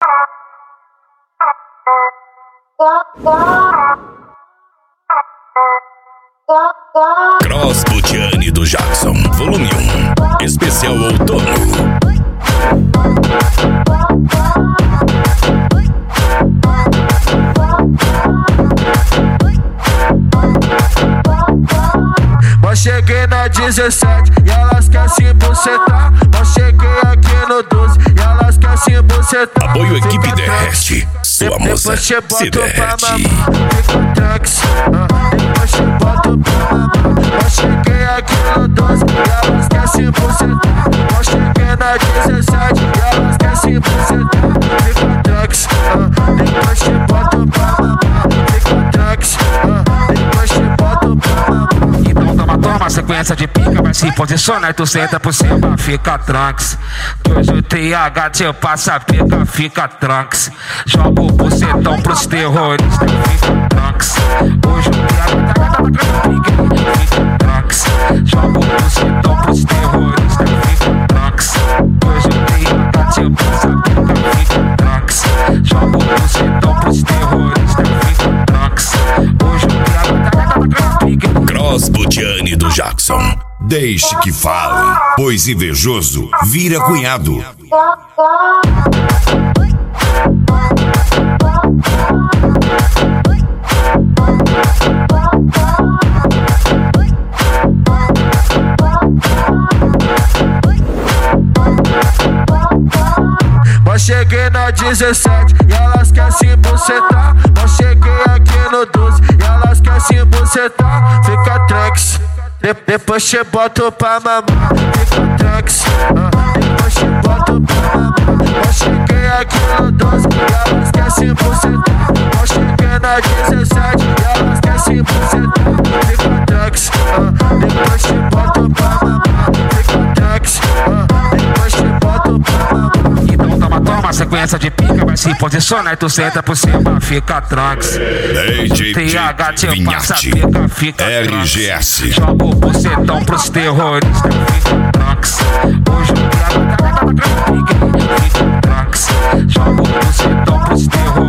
Cross Butiani do Jackson, volume 1, especial outono. Mas cheguei na 17 e elas querem se bucetar. Mas cheguei aqui no 12 e elas querem se bucetar. Apoio Equipe Derrete, sua moça se derrete. Fica tranks, depois te boto pra mamar. Mas cheguei aqui no 12 e elas querem se bucetar. Mas cheguei na 17 e elas querem se bucetar. Fica tranks, depois te boto pra mamar. Fica tranks, depois te boto pra mamar. Toma sequência de pica, vai se posicionar e tu senta por cima, fica tranks. Que hoje o TH te passa pica, fica tranks. Joga o bucetão pros terroristas, fica tranks. Hoje o TH tá pica, fica tranks. Joga o bucetão pros terroristas, fica tranks. Hoje o TH te passa pica, fica tranks. Joga o bucetão pros terroristas, fica tranks. Hoje o TH tá pica. Cross Butiani do Jackson. Deixe que falem, pois invejoso vira cunhado. Mas cheguei na 17 e elas querem se bucetar. Mas cheguei aqui no 12 e elas querem se bucetar. Fica tranks, depois te boto pra mamar. Fica tranks, depois te boto pra mamar. Mas cheguei aqui no 12 e elas querem se bucetar. Mas cheguei na 17 e elas querem se bucetar. Fica tranks, depois te boto pra mamar. Fica tranks, depois te boto pra mamar. Toma sequência de pica, vai se posicionar e tu senta por cima, fica tranks. DJ TH te passa Vinhate, pica, fica RGS. Joga o bucetão pros terroristas, fica tranks. Hoje o TH tá pica, fica tranks. Joga o bucetão pros terroristas.